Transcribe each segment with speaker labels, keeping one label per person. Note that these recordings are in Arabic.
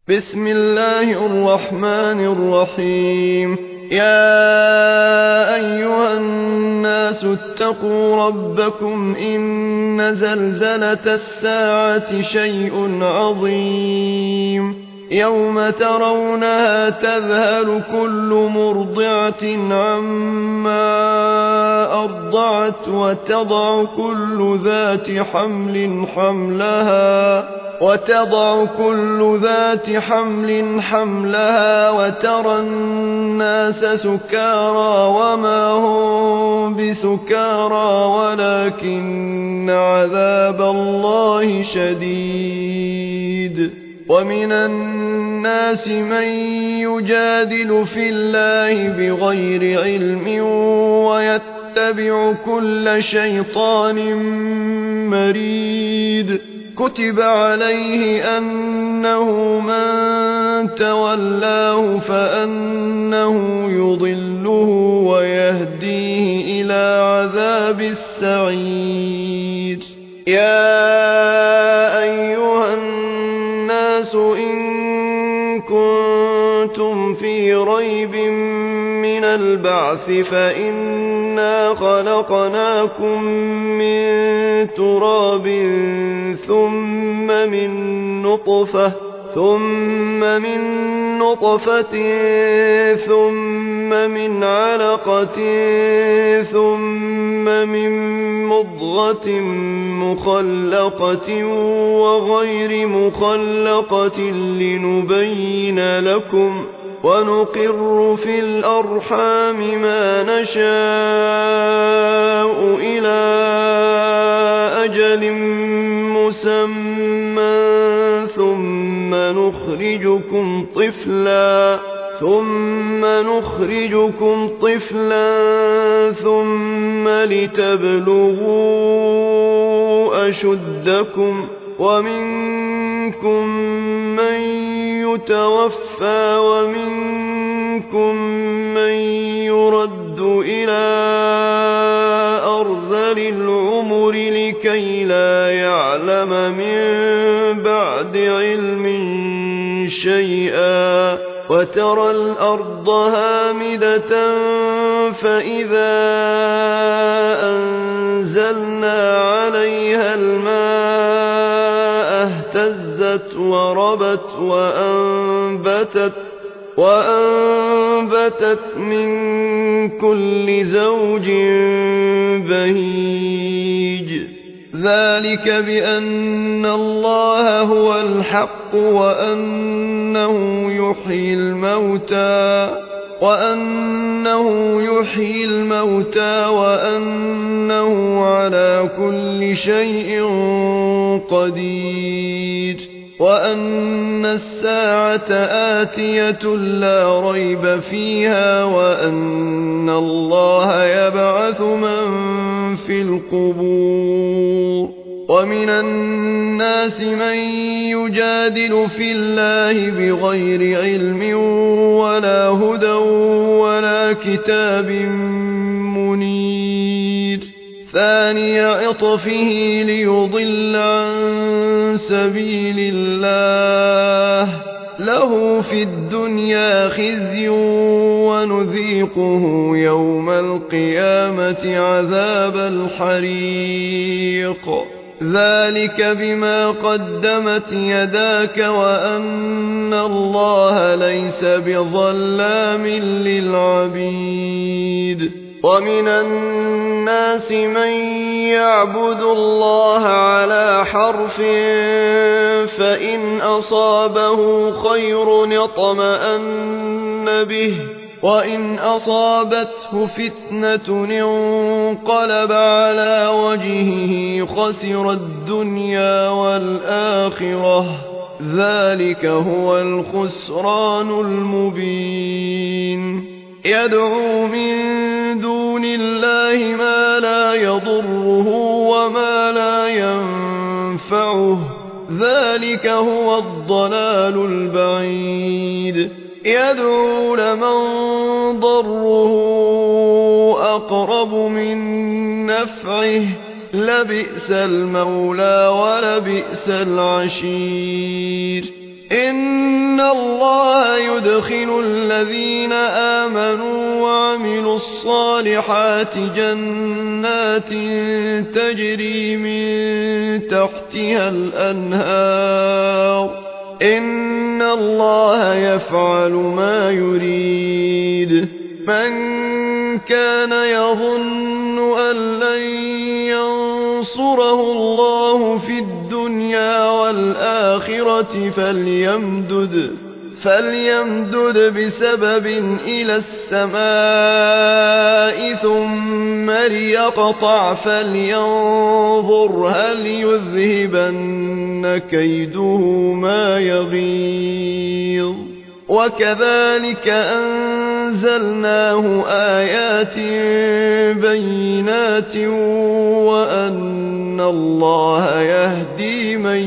Speaker 1: بسم الله الرحمن الرحيم. يا أيها الناس اتقوا ربكم إن زلزلة الساعة شيء عظيم يوم ترونها تذهل كل مرضعة عما أرضعت وتضع كل ذات حمل حملها وترى الناس سكارى وما هم بسكارى ولكن عذاب الله شديد. ومن الناس من يجادل في الله بغير علم ويتبع كل شيطان مريد. كتب عليه أنه من تولاه فأنه يضله ويهديه إلى عذاب السعير. يا أيها الناس إن كنتم في ريب من البعث فإنا خلقناكم من تراب ثم من نطفة ثم من علقة ثم من مضغة مخلقة وغير مخلقة لنبين لكم ونقر في الأرحام ما نشاء إلى أجل مسمى ثم نخرجكم طفلا ثم لتبلغوا أشدكم ومنكم من يتوفى ومنكم من يرد إلى أرذل العمر لكي لا يعلم من بعد علم شيئا. وترى الأرض هامدة فإذا أنزلنا عليها الماء اهتزت وربت وأنبتت من كل زوج بهيج. ذلك بأن الله هو الحق وأنه يحيي الموتى وأنه على كل شيء قدير وأن الساعة آتية لا ريب فيها وأن الله يبعث من في القبور. ومن الناس من يجادل في الله بغير علم ولا هدى ولا كتاب منير. ثاني عطفه ليضل عن سبيل الله له في الدنيا خزي ونذيقه يوم القيامة عذاب الحريق. ذلك بما قدمت يداك وأن الله ليس بظلام للعبيد. ومن الناس من يعبد الله على حرف فإن أصابه خير اطمأن به وإن أصابته فتنة انقلب على وجهه خسر الدنيا والآخرة ذلك هو الخسران المبين. يدعو من دون الله ما لا يضره وما لا ينفعه ذلك هو الضلال البعيد. يدعو لمن ضره أقرب من نفعه لبئس المولى ولبئس العشير. إن إن الله يدخل الذين آمنوا وعملوا الصالحات جنات تجري من تحتها الأنهار إن الله يفعل ما يريد من كان يظن أن لن ينصره الله في الدنيا والآخرة فليمدد بسبب إلى السماء ثم ليقطع فلينظر هل يذهبن كيده ما يغيظ وكذلك أنزلناه آيات بينات وأن الله يهدي من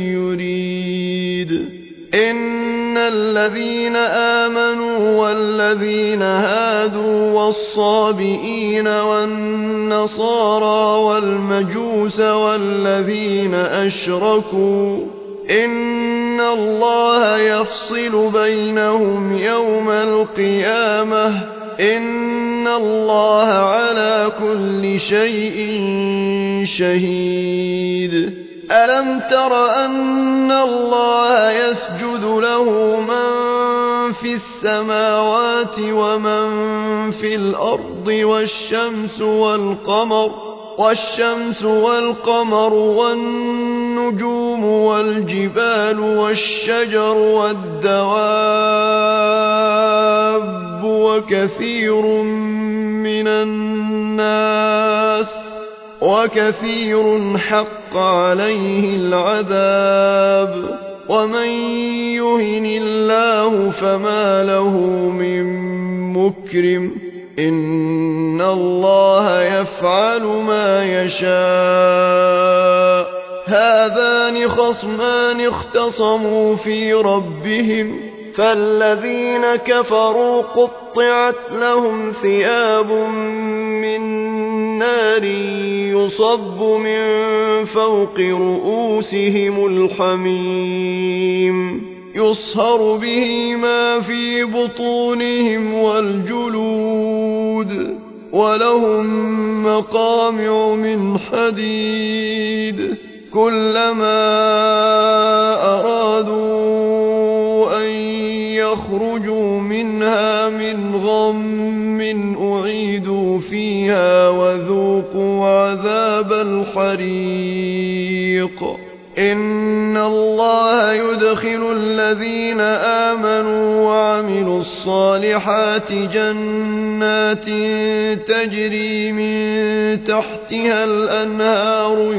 Speaker 1: يريد إن الذين آمنوا والذين هادوا والصابئين والنصارى والمجوس والذين أشركوا إن الله يفصل بينهم يوم القيامة إن الله على كل شيء شهيد ألم تر أن الله يسجد له من في السماوات ومن في الأرض والشمس والقمر والنجوم والجبال والشجر والدواب وكثير حق عليه العذاب ومن يهن الله فما له من مكرم إن الله يفعل ما يشاء هذان خصمان اختصموا في ربهم فالذين كفروا قطعت لهم ثياب من نار يصب من فوق رؤوسهم الحميم يصهر به ما في بطونهم والجلود ولهم مقامع من حديد كلما أرادوا أن يخرجوا منها من غم أعيدوا فيها وذوقوا عذاب الحريق إن الله يدخل الذين آمنوا وعملوا الصالحات جنات تجري من تحتها الأنهار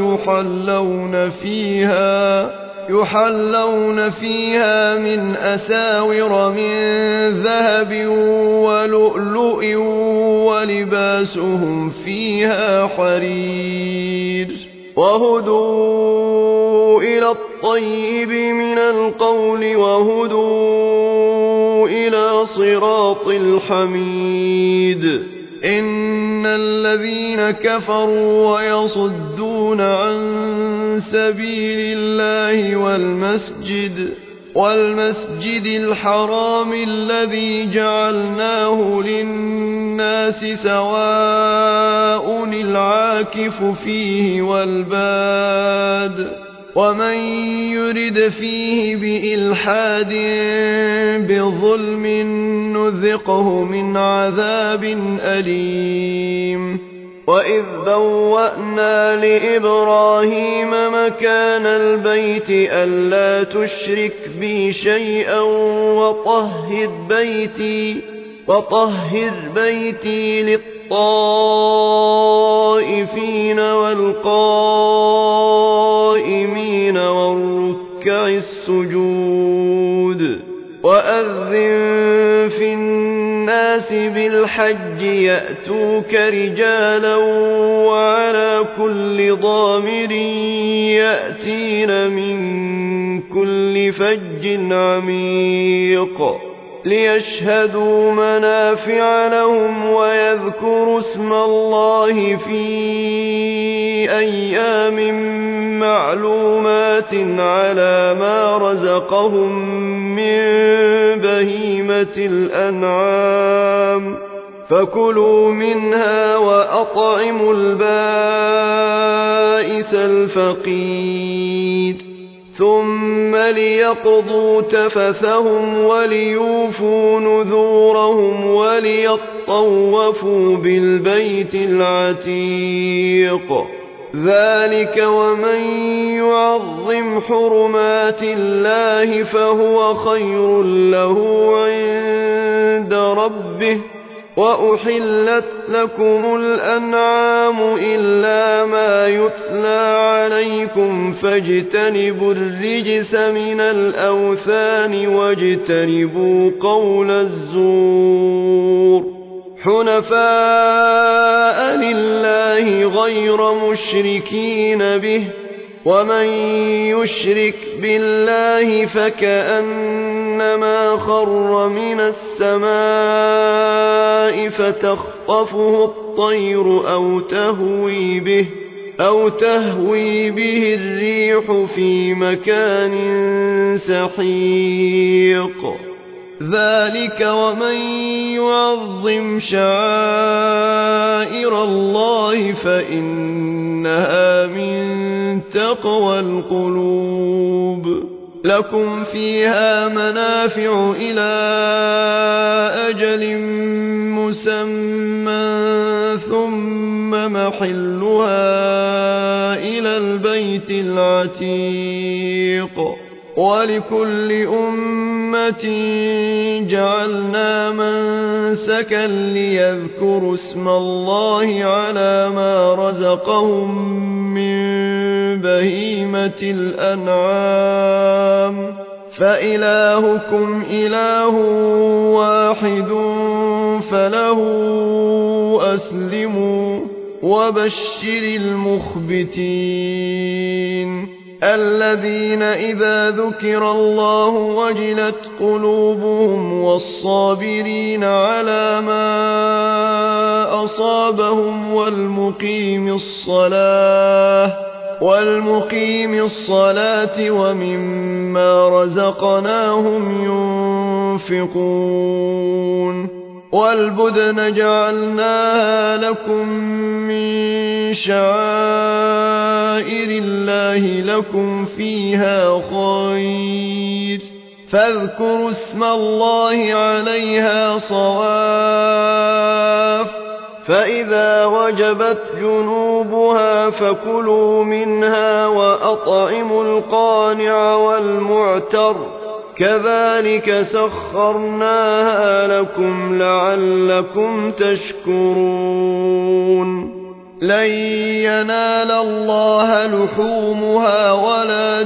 Speaker 1: يحلون فيها من أساور من ذهب ولؤلؤ ولباسهم فيها حرير وهدوا إلى الطيب من القول وهدوا إلى صراط الحميد إن الذين كفروا ويصدون عن سبيل الله والمسجد الحرام الذي جعلناه للناس سواء العاكف فيه والباد ومن يرد فيه بإلحاد بظلم نذقه من عذاب أليم وإذ بوأنا لإبراهيم مكان البيت ألا تشرك بي شيئا وطهر بيتي للطائفين والقائمين والركع السجود وأذن في الناس بالحج يأتوك رجالا وعلى كل ضامر يأتين من كل فج عميق ليشهدوا منافع لهم ويذكروا اسم الله في أيام معلومات على ما رزقهم من بهيمة الأنعام فكلوا منها وأطعموا البائس الفقير ثم ليقضوا تفثهم وليوفوا نذورهم وليطوفوا بالبيت العتيق ذلك ومن يعظم حرمات الله فهو خير له عند ربه وأحلت لكم الأنعام إلا ما يتلى عليكم فاجتنبوا الرجس من الأوثان واجتنبوا قول الزور حنفاء لله غير مشركين به ومن يشرك بالله فكأنما خر من السماء فتخطفه الطير أو تهوي به الريح في مكان سحيق ذلك ومن يعظم شعائر الله فإنها من تقوى القلوب لكم فيها منافع إلى أجل مسمى ثم محلها إلى البيت العتيق ولكل أمة جعلنا منسكا ليذكروا اسم الله على ما رزقهم من بهيمة الأنعام فإلهكم إله واحد فله أسلموا وبشر المخبتين الذين إذا ذكر الله وجلت قلوبهم والصابرين على ما أصابهم والمقيم الصلاة ومما رزقناهم ينفقون والبدن جعلناها لكم من شعائر الله لكم فيها خير فاذكروا اسم الله عليها صواف فإذا وجبت جنوبها فكلوا منها وأطعموا القانع والمعتر كذلك سخرناها لكم لعلكم تشكرون لن ينال الله لحومها ولا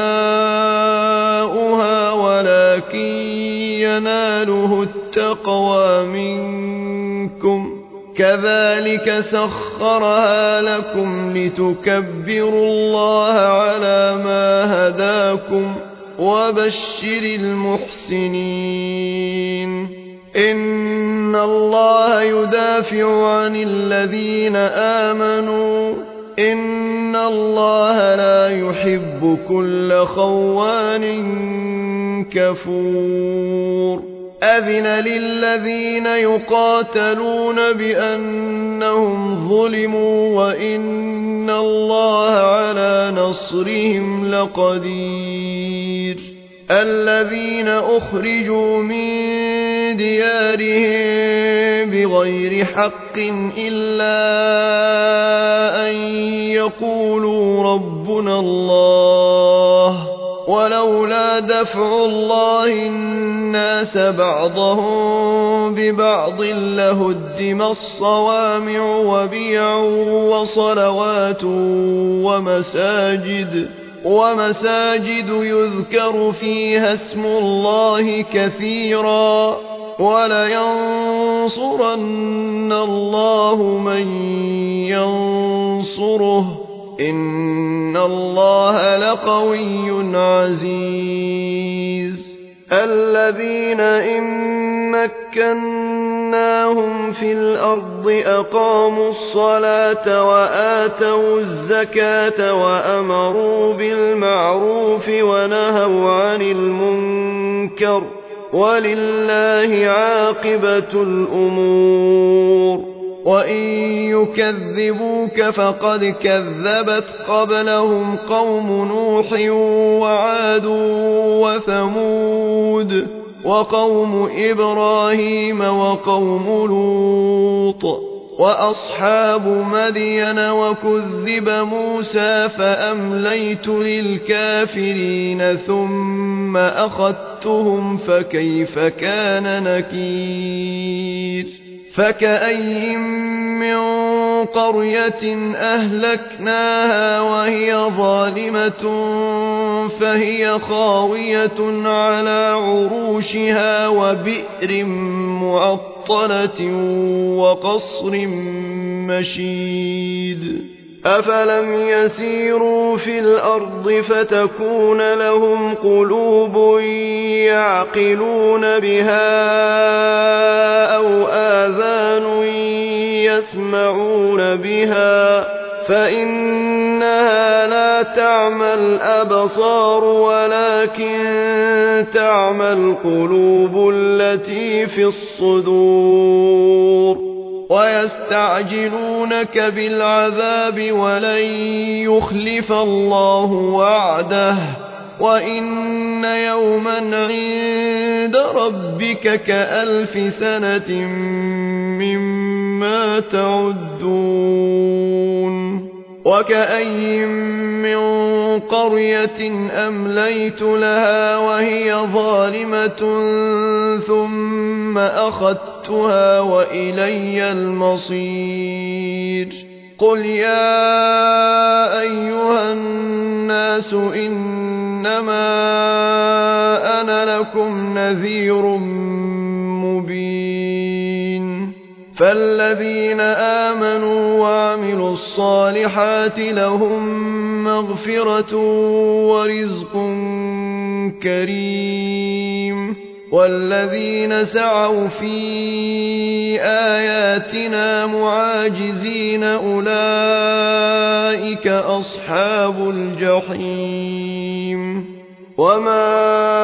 Speaker 1: دماؤها ولكن يناله التقوى منكم كذلك سخرها لكم لتكبروا الله على ما هداكم وبشر المحسنين إن الله يدافع عن الذين آمنوا إن الله لا يحب كل خوان كفور أذن للذين يقاتلون بأنهم ظلموا وإن الله على نصرهم لقدير الذين أخرجوا من ديارهم بغير حق إلا أن يقولوا ربنا الله ولولا دفع الله الناس بعضهم ببعض لهدم الصوامع وبيع وصلوات ومساجد يذكر فيها اسم الله كثيرا ولينصرن الله من ينصره إن الله لقوي عزيز الذين إن مكناهم في الأرض أقاموا الصلاة وآتوا الزكاة وأمروا بالمعروف ونهوا عن المنكر ولله عاقبة الأمور وإن يكذبوك فقد كذبت قبلهم قوم نوح وعاد وثمود وقوم إبراهيم وقوم لوط وأصحاب مدين وكذب موسى فأمليت للكافرين ثم أخذتهم فكيف كان نكير فكأي من قرية أهلكناها وهي ظالمة فهي خاوية على عروشها وبئر معطلة وقصر مشيد أفلم يسيروا في الأرض فتكون لهم قلوب يعقلون بها أو آذان يسمعون بها فإنها لا تعمى الأبصار ولكن تعمى القلوب التي في الصدور ويستعجلونك بالعذاب ولن يخلف الله وعده وإن يوما عند ربك كألف سنة مما تعدون وكأي من قرية أمليت لها وهي ظالمة ثم أخذتها وإلي المصير قل يا أيها الناس إنما أنا لكم نذير مبين فالذين آمنوا وعملوا الصالحات لهم مغفرة ورزق كريم والذين سعوا في آياتنا معاجزين أولئك أصحاب الجحيم وما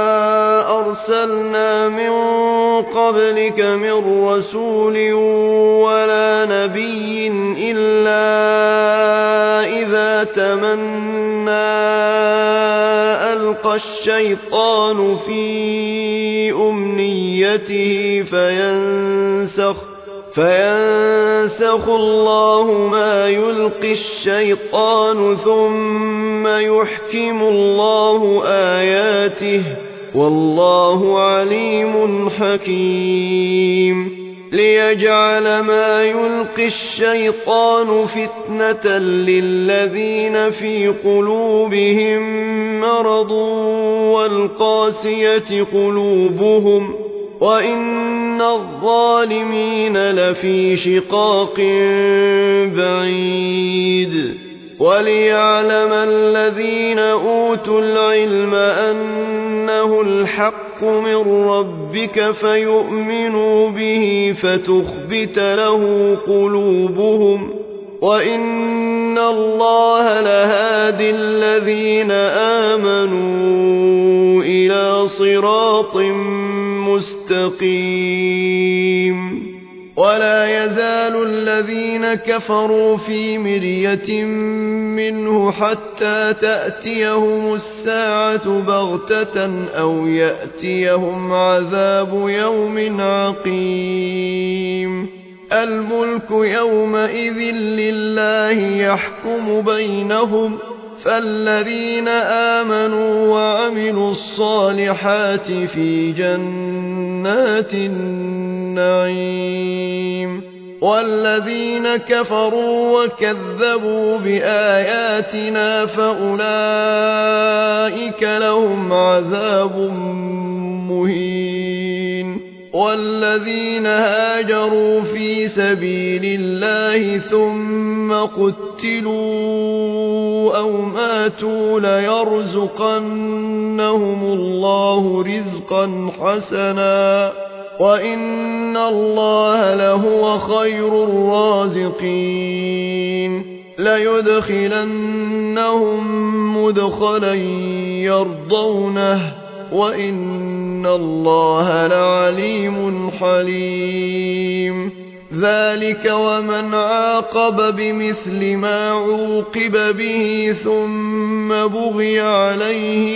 Speaker 1: أرسلنا من قبلك من رسول ولا نبي إلا إذا تمنى ألقى الشيطان في أمنيته فينسخ الله ما يلقي الشيطان ثم يحكم الله آياته والله عليم حكيم ليجعل ما يلقي الشيطان فتنة للذين في قلوبهم مرض والقاسية قلوبهم وإن الظالمين لفي شقاق بعيد وليعلم الذين أوتوا العلم أنه الحق من ربك فيؤمنوا به فتخبت له قلوبهم وإن الله لهادي الذين آمنوا إلى صراط مستقيم ولا يزال الذين كفروا في مرية منه حتى تأتيهم الساعة بغتة أو يأتيهم عذاب يوم عقيم الملك يومئذ لله يحكم بينهم فالذين آمنوا وعملوا الصالحات في جنات النعيم والذين كفروا وكذبوا بآياتنا فأولئك لهم عذاب مهين والذين هاجروا في سبيل الله ثم قتلوا أو ماتوا ليرزقنهم الله رزقا حسنا وإن الله لهو خير الرازقين ليدخلنهم مدخلا يرضونه وإن إن الله لعليم حليم ذلك ومن عاقب بمثل ما عوقب به ثم بغي عليه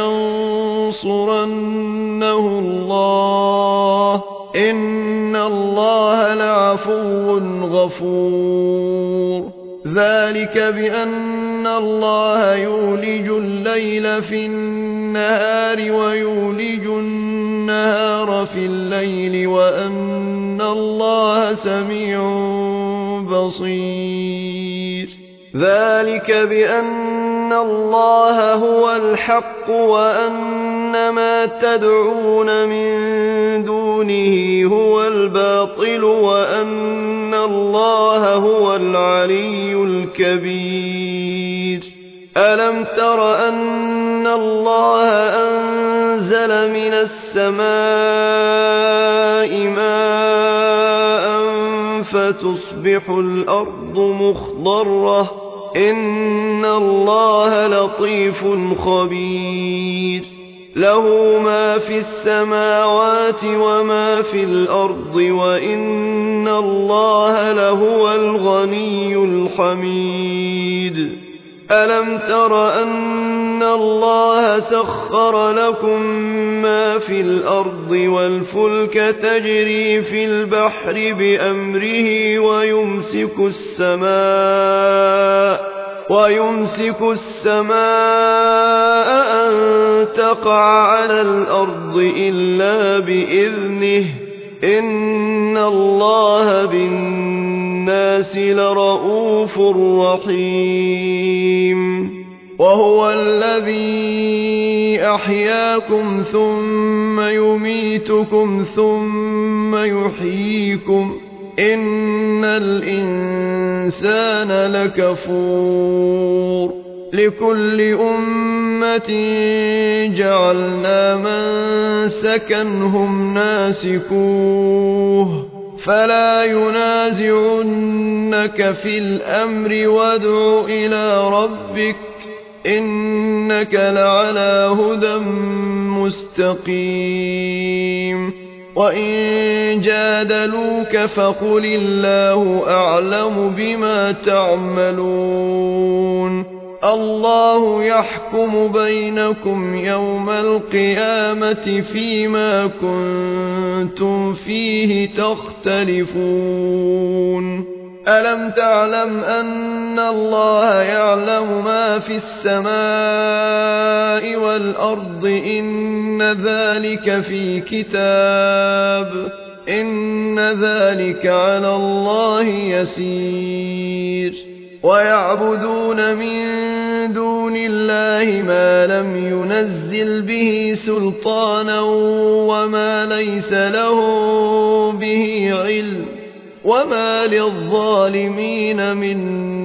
Speaker 1: لينصرنه الله إن الله لعفو غفور ذلك بأن الله يولج الليل في النهار ويولج النهار في الليل وأن الله سميع بصير ذلك بأن الله هو الحق وأن ما تدعون من دونه هو الباطل وأن الله هو العلي الكبير ألم تر أن الله أنزل من السماء ماء فتصبح الأرض مخضرة إن الله لطيف خبير له ما في السماوات وما في الأرض وإن الله لهو الغني الحميد ألم تر أن الله سخر لكم ما في الأرض والفلك تجري في البحر بأمره ويمسك السماء أن تقع على الأرض إلا بإذنه إن الله بالناس لرءوف رحيم وهو الذي أحياكم ثم يميتكم ثم يحييكم إن الإنسان لكفور لكل أمة جعلنا منسكا هم ناسكوه فلا ينازعنك في الأمر وادع إلى ربك إنك لعلى هدى مستقيم وإن جادلوك فقل الله أعلم بما تعملون الله يحكم بينكم يوم القيامة فيما كنتم فيه تختلفون ألم تعلم أن الله يعلم ما في السماء والأرض إن ذلك في كتاب إن ذلك على الله يسير ويعبدون من دون الله ما لم ينزل به سلطانا وما ليس له به علم وما للظالمين من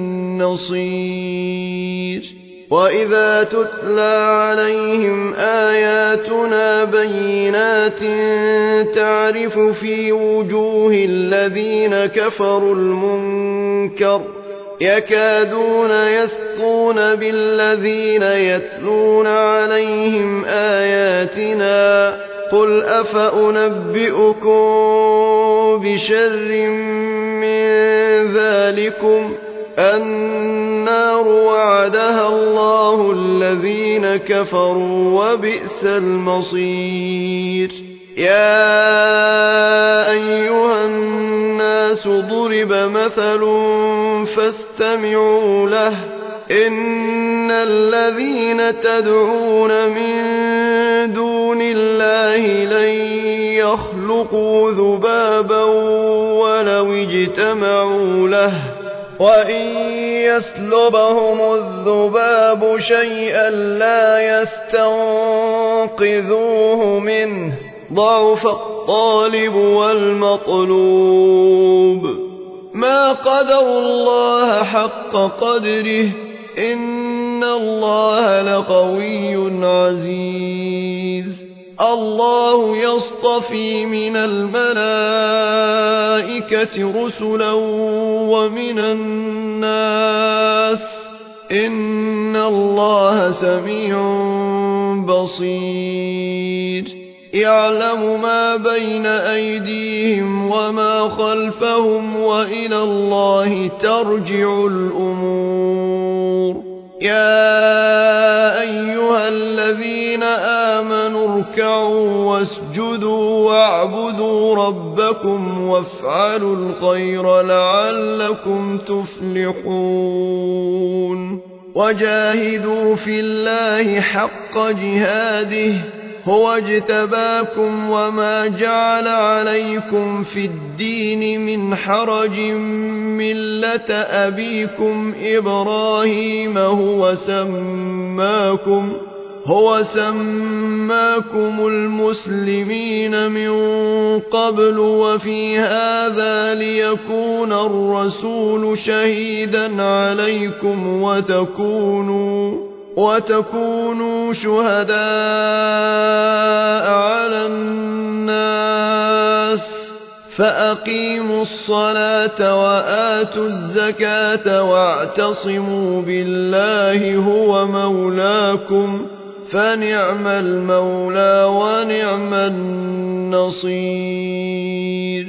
Speaker 1: نصير وإذا تتلى عليهم آياتنا بينات تعرف في وجوه الذين كفروا المنكر يكادون يسطون بالذين يتلون عليهم آياتنا قل أفأنبئكم بشر من ذلكم النار وعدها الله الذين كفروا وبئس المصير يا أيها الناس ضرب مثل فاستمعوا له إن الذين تدعون من دون الله لن يخلقوا ذبابا ولو اجتمعوا له وإن يسلبهم الذباب شيئا لا يستنقذوه منه ضعف الطالب والمطلوب ما قدروا الله حق قدره إن الله لقوي عزيز الله يصطفي من الملائكة رسلا ومن الناس إن الله سميع بصير يعلم ما بين أيديهم وما خلفهم وإلى الله ترجع الأمور. يا أيها الذين آمنوا اركعوا واسجدوا واعبدوا ربكم وافعلوا الخير لعلكم تفلحون. وجاهدوا في الله حق جهاده هو اجتباكم وما جعل عليكم في الدين من حرج ملة أبيكم إبراهيم هو سماكم المسلمين من قبل وفي هذا ليكون الرسول شهيدا عليكم وتكونوا شهداء على الناس. فأقيموا الصلاة وآتوا الزكاة واعتصموا بالله هو مولاكم فنعم المولى ونعم النصير.